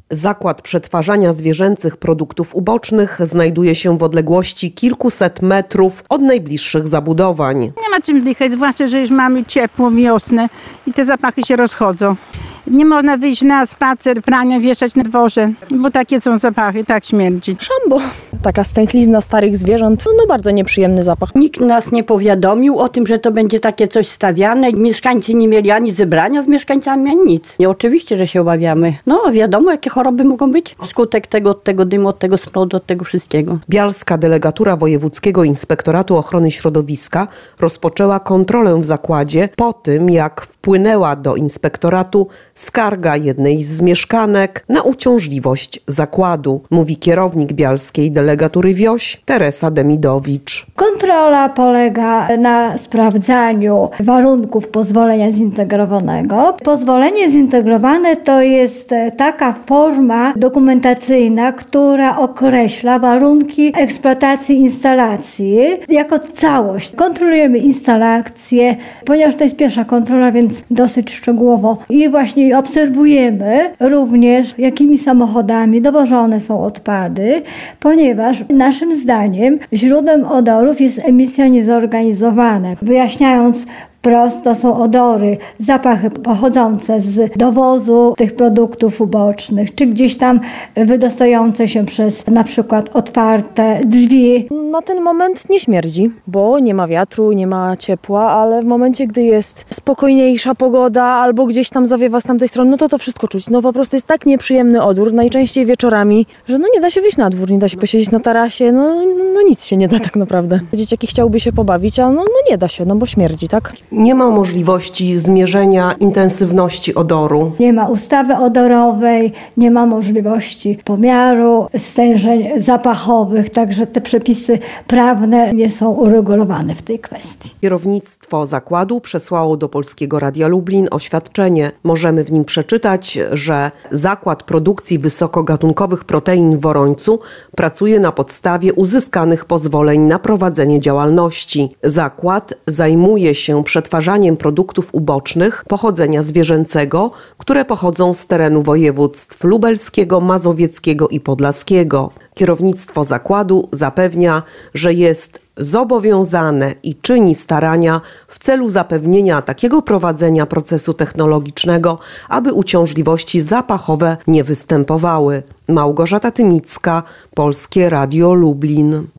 Zakład przetwarzania zwierzęcych produktów ubocznych znajduje się w odległości kilkuset metrów od najbliższych zabudowań. Nie ma czym dychać, zwłaszcza, że już mamy ciepło, wiosnę i te zapachy się rozchodzą. Nie można wyjść na spacer, prania wieszać na dworze, bo takie są zapachy, tak śmierdzi. Szambo. Taka stęchlizna starych zwierząt, no bardzo nieprzyjemny zapach. Nikt nas nie powiadomił o tym, że to będzie takie coś stawiane. Mieszkańcy nie mieli ani zebrania z mieszkańcami, ani nic. Nie, oczywiście, że się obawiamy. No wiadomo, jakie choroby mogą być. Skutek tego, od tego dymu, od tego smrodu, od tego wszystkiego. Bialska Delegatura Wojewódzkiego Inspektoratu Ochrony Środowiska rozpoczęła kontrolę w zakładzie po tym, jak wpłynęła do inspektoratu skarga jednej z mieszkanek na uciążliwość zakładu, mówi kierownik Bialskiej Delegatury Wioś Teresa Demidowicz. Kontrola polega na sprawdzaniu warunków pozwolenia zintegrowanego. Pozwolenie zintegrowane to jest taka forma dokumentacyjna, która określa warunki eksploatacji instalacji jako całość. Kontrolujemy instalację, ponieważ to jest pierwsza kontrola, więc dosyć szczegółowo. I właśnie obserwujemy również, jakimi samochodami dowożone są odpady, ponieważ naszym zdaniem źródłem odorów jest emisja niezorganizowana. Wyjaśniając wprost, to są odory, zapachy pochodzące z dowozu tych produktów ubocznych, czy gdzieś tam wydostające się przez na przykład otwarte drzwi. Na ten moment nie śmierdzi, bo nie ma wiatru, nie ma ciepła, ale w momencie, gdy jest spokojniejsza pogoda albo gdzieś tam zawiewa z tamtej strony, no to wszystko czuć. No po prostu jest tak nieprzyjemny odór, najczęściej wieczorami, że no nie da się wyjść na dwór, nie da się posiedzieć na tarasie, no nic się nie da tak naprawdę. Dzieciaki chciałyby się pobawić, a no nie da się, no bo śmierdzi, tak? Nie ma możliwości zmierzenia intensywności odoru. Nie ma ustawy odorowej, nie ma możliwości pomiaru stężeń zapachowych, także te przepisy prawne nie są uregulowane w tej kwestii. Kierownictwo zakładu przesłało do Polskiego Radia Lublin oświadczenie. Możemy w nim przeczytać, że zakład produkcji wysokogatunkowych protein w Worońcu pracuje na podstawie uzyskanych pozwoleń na prowadzenie działalności. Zakład zajmuje się przetwarzaniem produktów ubocznych pochodzenia zwierzęcego, które pochodzą z terenu województw lubelskiego, mazowieckiego i podlaskiego. Kierownictwo zakładu zapewnia, że jest zobowiązane i czyni starania w celu zapewnienia takiego prowadzenia procesu technologicznego, aby uciążliwości zapachowe nie występowały. Małgorzata Tymicka, Polskie Radio Lublin.